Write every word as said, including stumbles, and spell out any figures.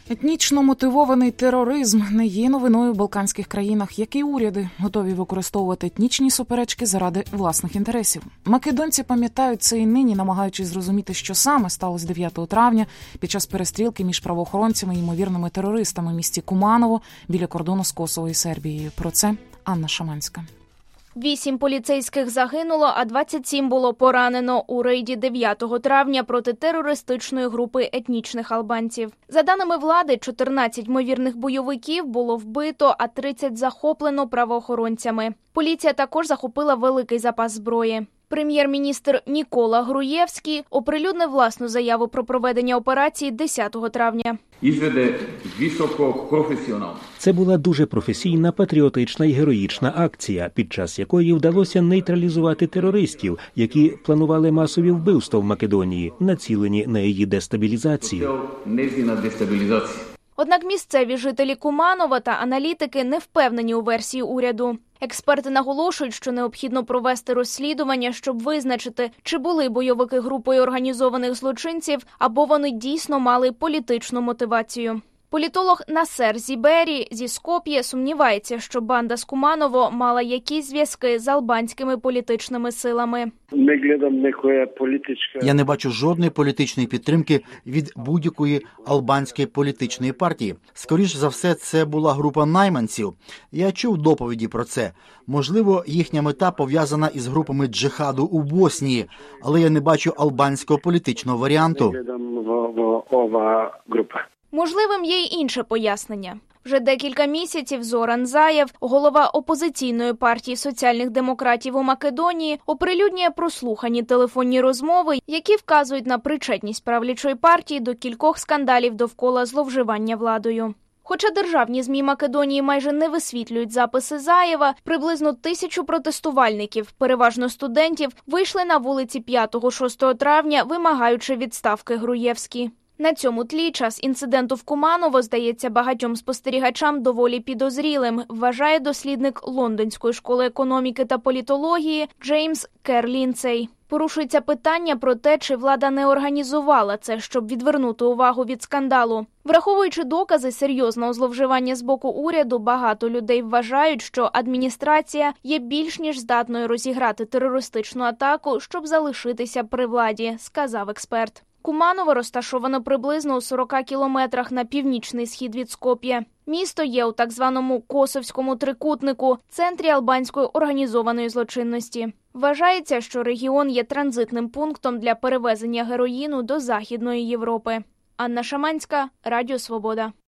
Етнічно мотивований тероризм не є новиною в балканських країнах, які уряди готові використовувати етнічні суперечки заради власних інтересів. Македонці пам'ятають це і нині, намагаючись зрозуміти, що саме сталося дев'ятого травня під час перестрілки між правоохоронцями і ймовірними терористами в місті Куманово біля кордону з Косово і Сербією. Про це Анна Шаманська. Вісім поліцейських загинуло, а двадцять сім було поранено у рейді дев'ятого травня проти терористичної групи етнічних албанців. За даними влади, чотирнадцять ймовірних бойовиків було вбито, а тридцять захоплено правоохоронцями. Поліція також захопила великий запас зброї. Прем'єр-міністр Нікола Груєвський оприлюднив власну заяву про проведення операції десятого травня. Це була дуже професійна, патріотична і героїчна акція, під час якої вдалося нейтралізувати терористів, які планували масові вбивства в Македонії, націлені на її дестабілізацію. Однак місцеві жителі Куманова та аналітики не впевнені у версії уряду. Експерти наголошують, що необхідно провести розслідування, щоб визначити, чи були бойовики групою організованих злочинців, або вони дійсно мали політичну мотивацію. Політолог Насер Зібері зі Скоп'є сумнівається, що банда з Куманово мала якісь зв'язки з албанськими політичними силами. Я не бачу жодної політичної підтримки від будь-якої албанської політичної партії. Скоріш за все, це була група найманців. Я чув доповіді про це. Можливо, їхня мета пов'язана із групами джихаду у Боснії, але я не бачу албанського політичного варіанту. Можливим є й інше пояснення. Вже декілька місяців Зоран Заєв, голова опозиційної партії соціальних демократів у Македонії, оприлюднює прослухані телефонні розмови, які вказують на причетність правлячої партії до кількох скандалів довкола зловживання владою. Хоча державні ЗМІ Македонії майже не висвітлюють записи Заєва, приблизно тисячу протестувальників, переважно студентів, вийшли на вулиці п'ятого-шостого травня, вимагаючи відставки Груєвській. На цьому тлі час інциденту в Куманово здається багатьом спостерігачам доволі підозрілим, вважає дослідник Лондонської школи економіки та політології Джеймс Кер-Лінцей. Порушується питання про те, чи влада не організувала це, щоб відвернути увагу від скандалу. Враховуючи докази серйозного зловживання з боку уряду, багато людей вважають, що адміністрація є більш ніж здатною розіграти терористичну атаку, щоб залишитися при владі, сказав експерт. Куманово розташовано приблизно у сорока кілометрах на північний схід від Скоп'є. Місто є у так званому Косовському трикутнику, центрі албанської організованої злочинності. Вважається, що регіон є транзитним пунктом для перевезення героїну до Західної Європи. Анна Шаманська, Радіо Свобода.